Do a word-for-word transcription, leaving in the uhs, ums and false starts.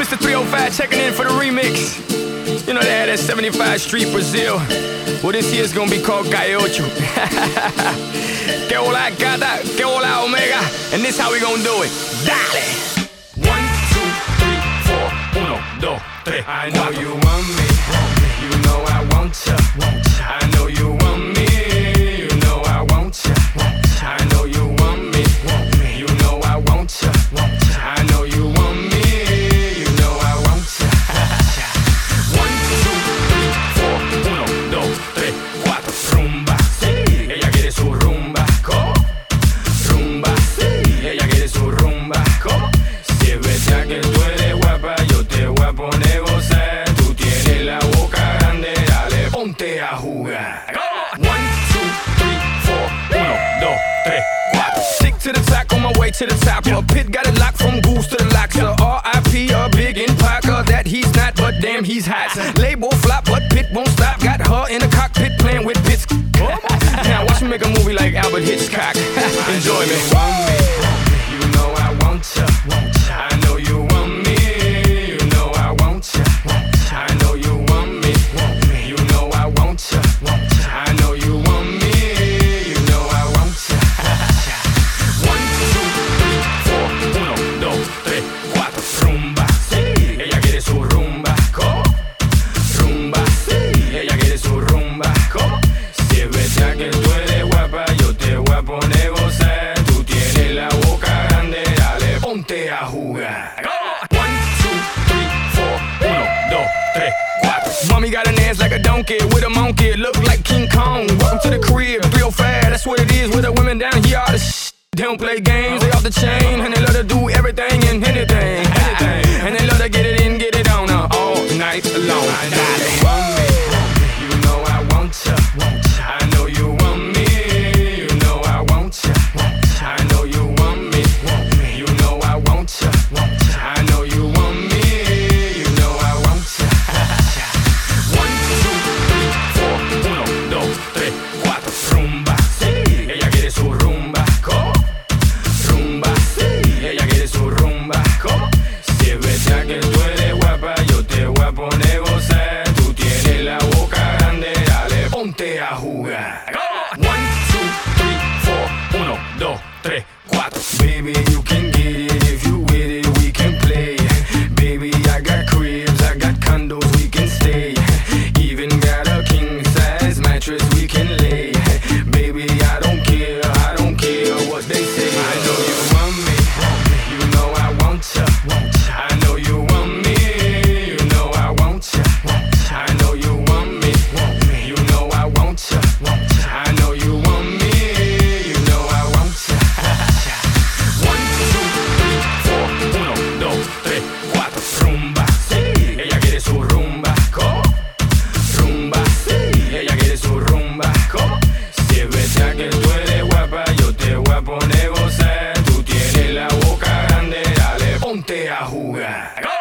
Mister three oh five checking in for the remix. You know they had that seventy-five Street Brazil. Well, this year's gonna be called Calle Ocho. Que hola gata, que hola omega. And this how we gonna do it. Dale! One, two, three, four. Uno, dos, tres. I know you want me. You know I want ya. I know you want me. You know I want ya. I know you want me. You know I want ya. I know you want me. You know I want ya. One, two, three, four. Uno, dos, tres, cuatro. Rumba, sí. Ella quiere su rumba. ¿Cómo? Rumba, sí. Ella quiere su rumba. ¿Cómo? Si es verdad que tú eres guapa, yo te voy a poner a gozar. Tú tienes la boca grande, dale, ponte a jugar. One, two, three, four. Uno, dos, tres, cuatro. Stick to the top, on my way to the top. A pit got it locked from goose to the locks. So R I P a big in Parker that he's not, but damn he's hot. Label flop, but Pit won't stop. Got her in the cockpit playing with bits. Now watch me make a movie like Albert Hitchcock. Enjoy me. You know I want ya. I know you want me. You know I want ya. I know you want me. You know I want ya. I know you want me. You know I want ya. One, two, three, four. Uno, dos, tres, cuatro. Rumba, sí. Ella quiere su rumba. ¿Cómo? Rumba, sí. Ella quiere su rumba. ¿Cómo? Si es verdad que tú eres guapa, yo te voy a poner a gozar. Tú tienes la boca grande, dale, ponte a jugar. One, two, three, four. Uno, dos, tres, cuatro. Mommy got an ass like a donkey with a monkey. Look like King Kong. Welcome to the crib, three oh five. That's what it is with the women down here. All the sh- They don't play games, they off the chain. And they love to do everything and anything, anything. And they love to get it in, get it on uh, all night long. Dale. You know I want ya. I know you want me. You know I want ya. I know you want me. You know I want ya. I know you want me. You know I want ya. One, two, three, four. Uno, dos, tres, cuatro. Rumba, sí. Ella quiere su rumba. ¿Cómo? Rumba, sí. Ella quiere su rumba. ¿Cómo? Si es verdad que tú eres guapa, yo te voy a poner a gozar. Tú tienes la boca grande, dale, ponte a jugar. One, two, three, four. Uno, dos, tres, cuatro. Baby, you can get it if you with it, we can play. Baby, I got cribs, I got condos, we can stay. Even got a king size mattress we can lay. Baby, I don't care, I don't care what they say. I know you want me, you know I want ya. I know you want me, you know I want ya. I know you want me, you know I want ya. I know you want me, you know I want ya. One, two, three, four. Uno, dos, tres, cuatro. Rumba, sí. Ella quiere su rumba. ¿Cómo? Rumba, sí. Ella quiere su rumba. ¿Cómo? Si es verdad que tú eres guapa, yo te voy a poner a gozar. Tú tienes la boca grande, dale, ponte a jugar.